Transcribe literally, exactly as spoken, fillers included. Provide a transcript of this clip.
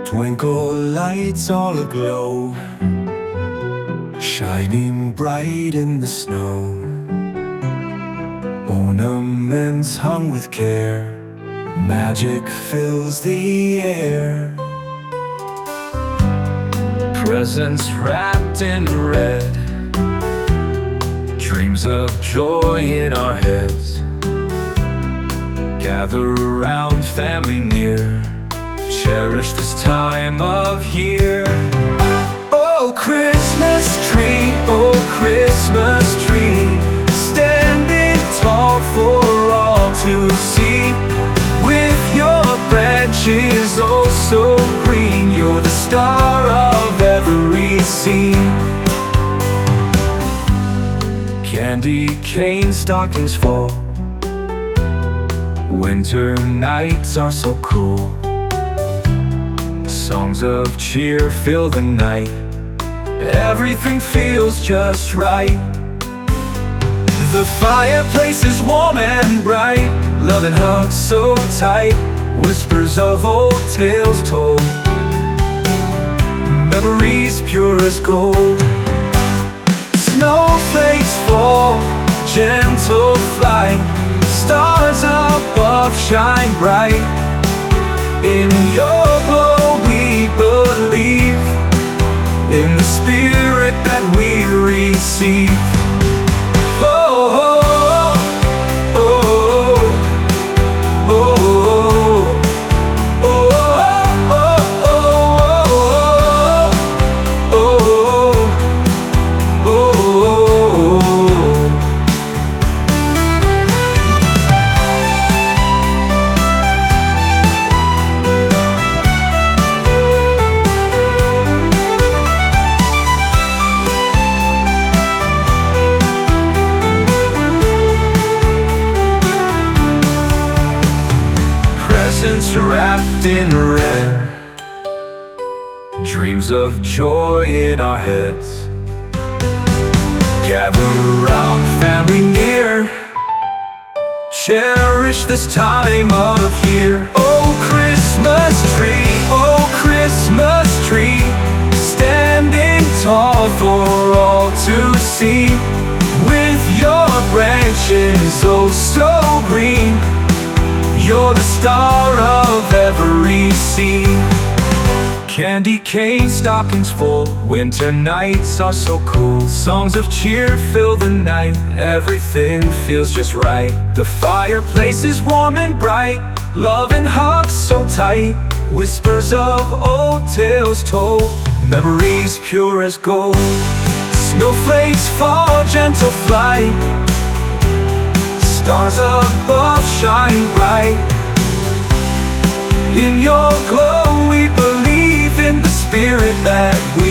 Twinkle lights all aglow, shining bright in the snow. Ornaments hung with care, magic fills the air. Presents wrapped in red, dreams of joy in our heads. Gather around, family near, cherish this time of year. Oh, Christmas tree, oh, Christmas tree, standing tall for all to see. With your branches oh so green, you're the star of every scene. Candy cane stockings fall, winter nights are so cool. Songs of cheer fill the night, everything feels just right. The fireplace is warm and bright, love and hugs so tight, whispers of old tales told, memories pure as gold. Snowflakes fall, gentle flight, stars above shine bright. In your glow we believe, in the spirit that we receive. Oh, oh, oh, oh, oh, oh, oh, oh, oh, oh. Presents wrapped in red, dreams of joy in our heads. Gather around, family near, cherish this time of year. Oh, Christmas tree, oh, Christmas tree, standing tall for all to see. With your branches oh so green, you're the star of every scene. Candy cane stockings full, winter nights are so cool. Songs of cheer fill the night, everything feels just right. The fireplace is warm and bright, love and hugs so tight, whispers of old tales told, memories pure as gold. Snowflakes fall, gentle flight, stars above shine bright. In your glow we believe, in the spirit that we